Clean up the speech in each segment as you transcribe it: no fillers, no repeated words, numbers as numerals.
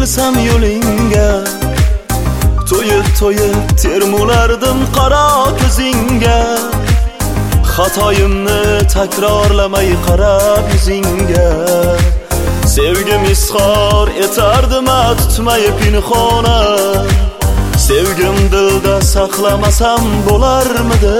yurmasam yo'lingga, to'yib termulardim qaro ko'zingga. Xatoyimni takrorlamay qarab yuzingga. Sevgim izhor etardim tutmay pinhona. Sevgim dilda saqlamasam bo'larmidi?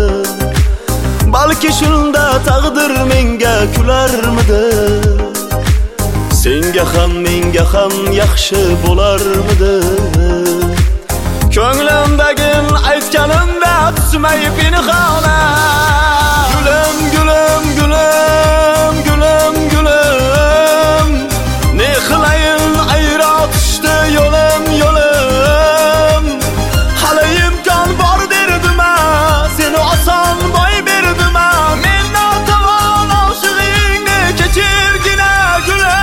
Balki shunda taqdir menga kularmidi? Senga ham menga ham yaxshi bo'larmidi? Ko'nglimdagi aytganimda tutmay pinhona. Gulim gulim gulim gulim gulim, ne qilayin ayratishdi yo'lim yo'lim. Hali imkon bor derdim, seni oson boy berdim. Men notavon oshig'ingni kechirgina gulim.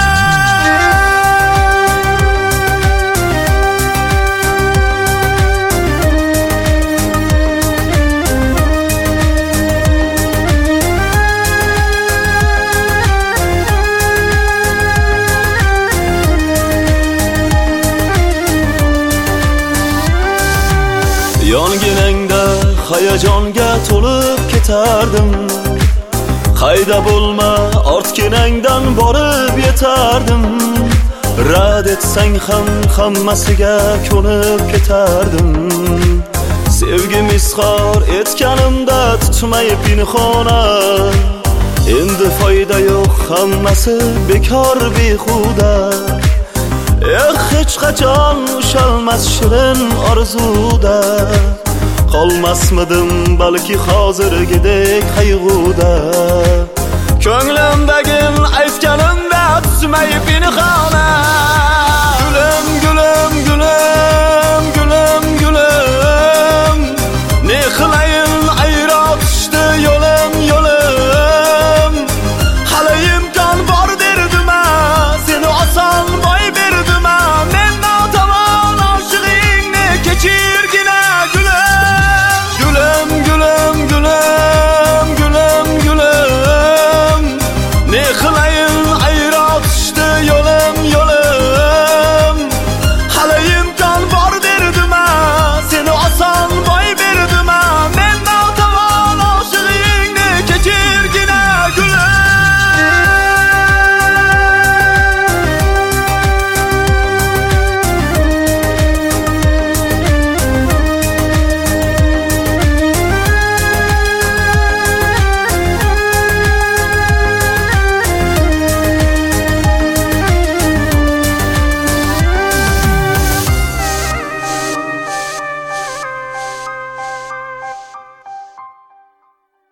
Yonginangda hayajonga to'lib ketardim. Qayda bo'lma ortginangdan borib yetardim. Rad etsang ham hammasiga ko'nib ketardim. Sevgim izhor etganimda tutmay pinhona. Endi foyda yo'q, hammasi bekor behuda. Hech qachon ushalmas shirin orzuda. Qolmasmidim balki hozirgidek qayg'uda. Ko'nglimdagi aytganimda tutmay pinhona.